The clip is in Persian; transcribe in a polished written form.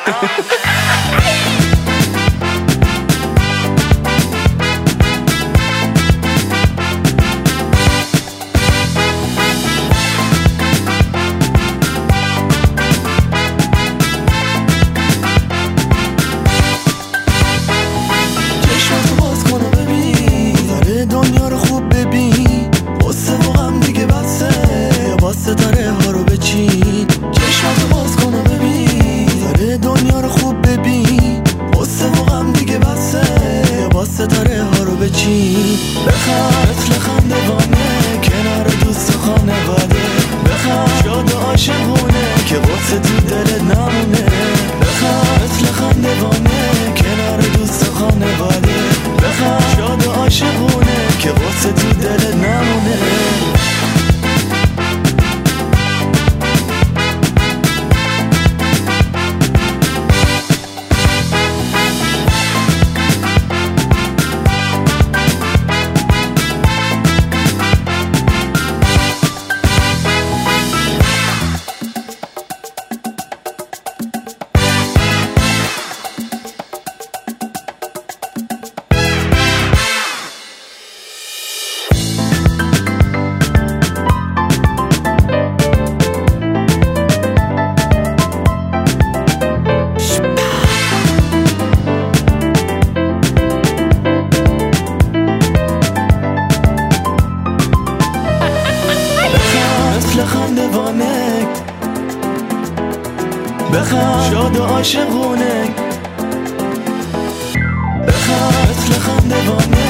دنیا رو خوب ببین، قصه و غم دیگه بسه، با ستاره ها رو بچین. چشماتو باز کن و ببین، داره دنیا رو خوب ببین، قصه و غم دیگه بسه، با ستاره ها رو بچین. بخند مثل خندوانه کنار دوست و خانواده، بخند شاد و عاشقونه که قصه تو دلت نمونه. بخند مثل خندوانه کنار دوست و خانواده، بخند شاد و عاشقونه که قصه تو دلت نمونه. خندوانه بخند شاد و عاشقونه، بخند مثل خندوانه